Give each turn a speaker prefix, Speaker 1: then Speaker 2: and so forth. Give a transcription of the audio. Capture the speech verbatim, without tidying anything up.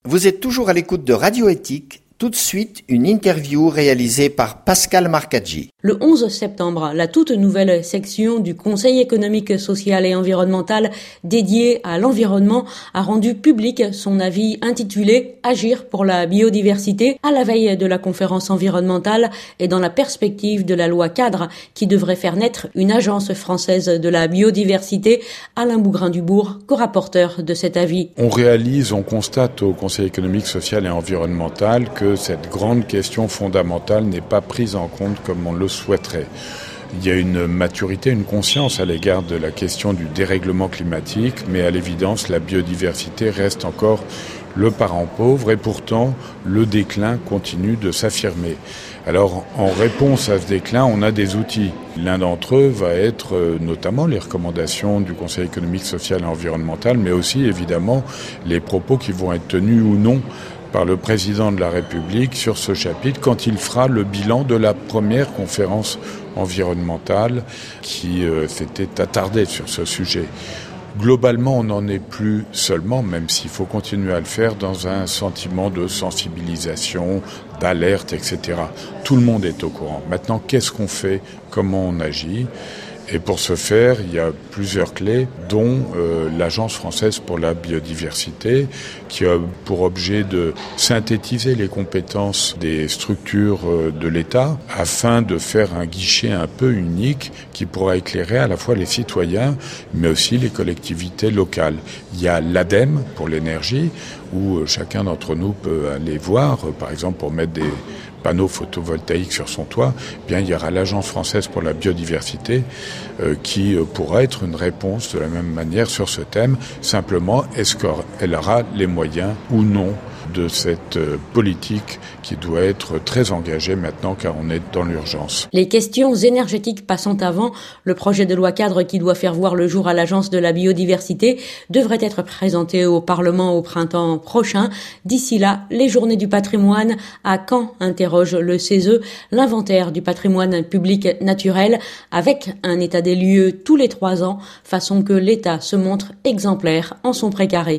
Speaker 1: Vous êtes toujours à l'écoute de Radio Éthique. Tout de suite, une interview réalisée par Pascal Marcaggi.
Speaker 2: Le onze septembre, la toute nouvelle section du Conseil économique, social et environnemental dédié à l'environnement a rendu public son avis intitulé « Agir pour la biodiversité » à la veille de la conférence environnementale et dans la perspective de la loi cadre qui devrait faire naître une agence française de la biodiversité. Alain Bougrain-Dubourg, co-rapporteur de cet avis.
Speaker 3: On réalise, on constate au Conseil économique, social et environnemental que cette grande question fondamentale n'est pas prise en compte comme on le souhaiterait. Il y a une maturité, une conscience à l'égard de la question du dérèglement climatique, mais à l'évidence, la biodiversité reste encore le parent pauvre et pourtant, le déclin continue de s'affirmer. Alors, en réponse à ce déclin, on a des outils. L'un d'entre eux va être euh, notamment les recommandations du Conseil économique, social et environnemental, mais aussi, évidemment, les propos qui vont être tenus ou non par le président de la République sur ce chapitre quand il fera le bilan de la première conférence environnementale qui euh, s'était attardée sur ce sujet. Globalement, on n'en est plus seulement, même s'il faut continuer à le faire, dans un sentiment de sensibilisation, d'alerte, et cetera. Tout le monde est au courant. Maintenant, qu'est-ce qu'on fait? Comment on agit? Et pour ce faire, il y a plusieurs clés, dont euh, l'Agence française pour la biodiversité, qui a pour objet de synthétiser les compétences des structures euh, de l'État, afin de faire un guichet un peu unique qui pourra éclairer à la fois les citoyens, mais aussi les collectivités locales. Il y a l'ADEME pour l'énergie, où euh, chacun d'entre nous peut aller voir, euh, par exemple pour mettre des panneaux photovoltaïques sur son toit, eh bien il y aura l'Agence française pour la biodiversité euh, qui euh, pourra être une réponse de la même manière sur ce thème. Simplement, est-ce qu'elle aura les moyens ou non de cette euh, politique qui doit être très engagée maintenant car on est dans l'urgence.
Speaker 2: Les questions énergétiques passant avant, le projet de loi cadre qui doit faire voir le jour à l'Agence de la biodiversité devrait être présenté au Parlement au printemps prochain. D'ici là, les journées du patrimoine à Caen interroge le C E S E, l'inventaire du patrimoine public naturel avec un état des lieux tous les trois ans, façon que l'État se montre exemplaire en son précaré.